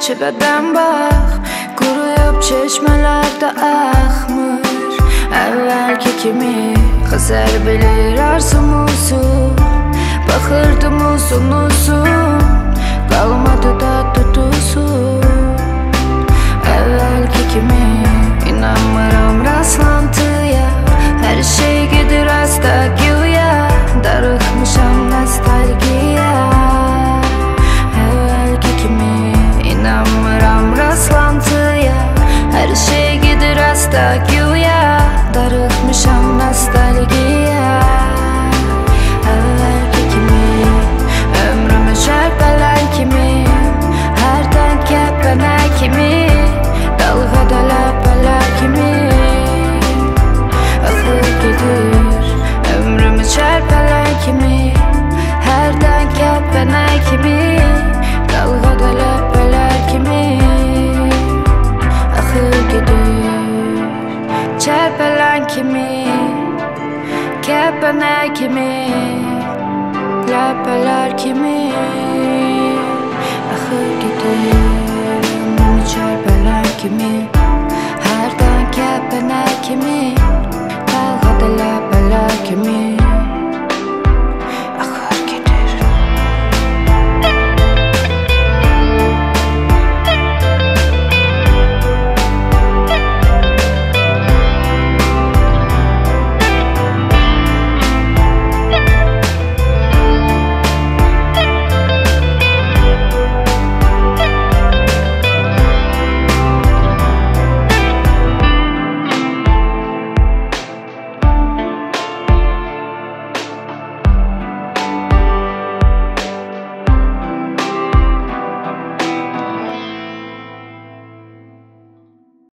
çilədən bax, quruyub çeşməlerde axmır əvvəlki kimi. Xəzər bilir arzumuzu, baxırdım uzun uzun, qalmadı da tutusu. Əvvəlki kimi inanmıram rastlantıya, hər şey gedir asta güya, darıxmışam nostalgiya. Əvvəlki kimi inanmıram rastlantıya, hər şey gedir asta güya, darıxmışam nostalgiya. Əvvəlki kimi ömrümü çərpələn kimi, hərdən kəpənə kimi, dalğada ləpələr kimi axır gedir. Ömrümü çərpələn kimi, hərdən kəpənə kimi, dalğada ləpələr kimi axır gedir. Çərpələn kimi, kəpənə kimi, ləpələr kimi axır gedir. Ömrümü çərpələn kimi.